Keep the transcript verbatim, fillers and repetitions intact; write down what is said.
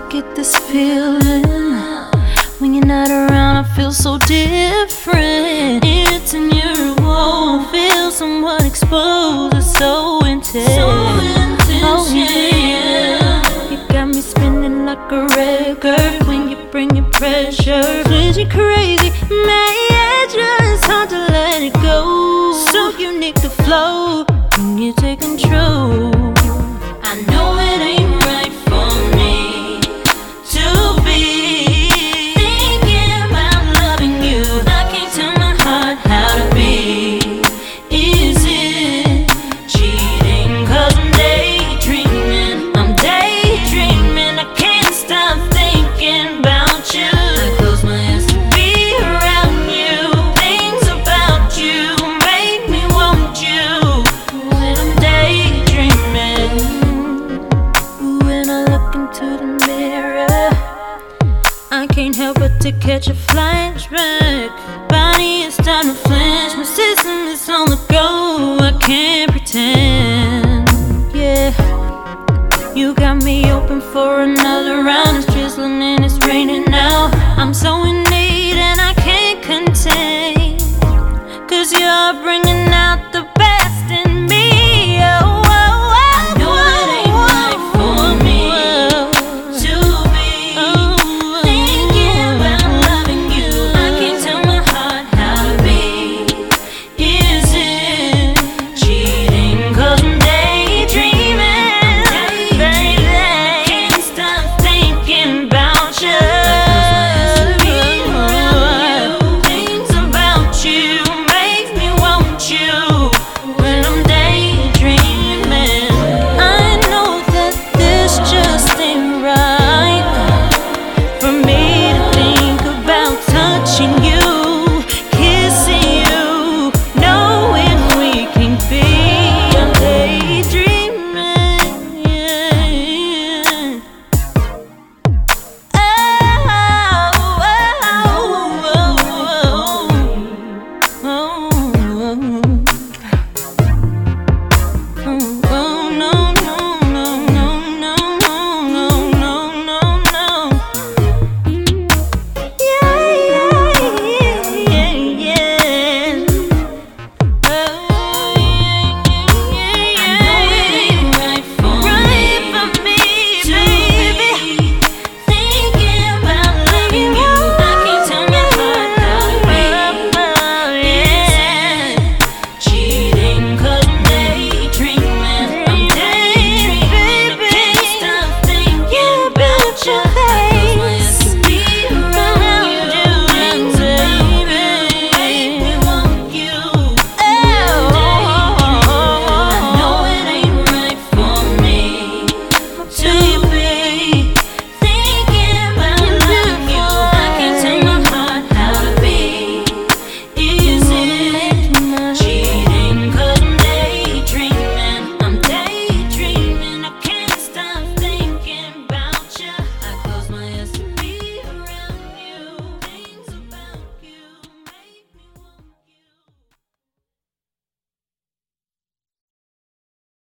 get this feeling. When you're not around, I feel so different. It's in your wall, feel somewhat exposed. It's so intense, so intense, oh, yeah. You got me spinning like a record when you bring your pressure. Cause you're crazy, major, it's hard to let it go. So unique to flow when you take control. I know it ain't right for me to be thinking about loving you. I can't tell my heart how to be. Is it cheating? Cause I'm daydreaming, I'm daydreaming. I can't stop thinking about you. I close my eyes to be around you. Things about you make me want you. When I'm daydreaming, when I look into the mirror, I can't help but to catch a flashback. Body is starting to flinch, my system is on the go. I can't pretend, yeah. You got me open for another round. It's drizzling and it's raining now. I'm so in need and I can't contain. Cause you're bringing